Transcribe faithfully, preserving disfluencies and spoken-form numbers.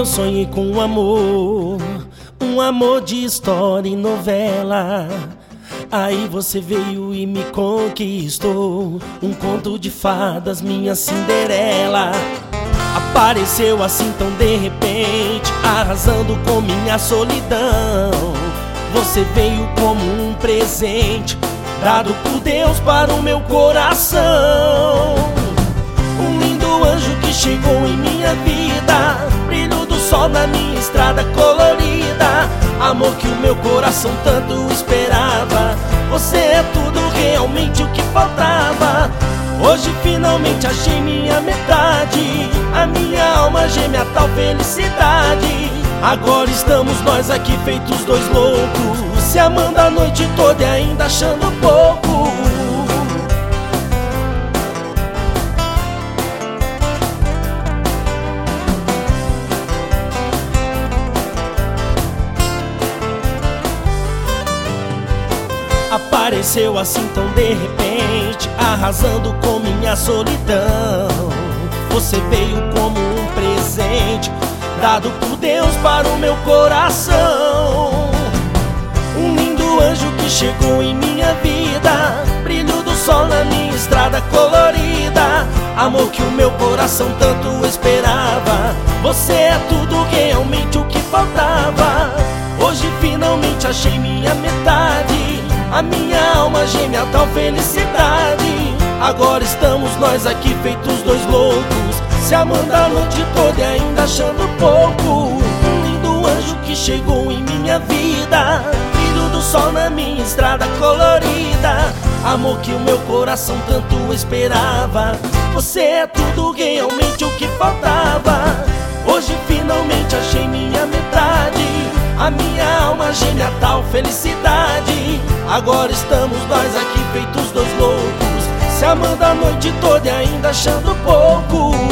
Eu sonhei com um amor, um amor de história e novela. Aí você veio e me conquistou, um conto de fadas, minha Cinderela. Apareceu assim tão de repente, arrasando com minha solidão. Você veio como um presente, dado por Deus para o meu coração. Um lindo anjo que chegou em minha vida, brilho do sol na minha estrada colorida. Amor que o meu coração tanto esperava. Você é tudo, realmente o que faltava. Hoje finalmente achei minha metade, a minha alma gêmea, tal felicidade. Agora estamos nós aqui feitos dois loucos, se amando a noite toda e ainda achando pouco. Apareceu assim tão de repente, arrasando com minha solidão. Você veio como um presente, dado por Deus para o meu coração. Um lindo anjo que chegou em minha vida, brilho do sol na minha estrada colorida. Amor que o meu coração tanto esperava. Você é tudo, realmente o que faltava. Hoje finalmente achei minha metade, a minha alma gêmea, tal felicidade. Agora estamos nós aqui feitos dois loucos, se amando a noite toda e ainda achando pouco. Um lindo anjo que chegou em minha vida, brilho do sol na minha estrada colorida. Amor que o meu coração tanto esperava. Você é tudo, realmente o que faltava. Hoje finalmente achei minha metade, a minha alma gêmea, tal felicidade. Agora estamos nós aqui feitos dois loucos, se amando a noite toda e ainda achando pouco.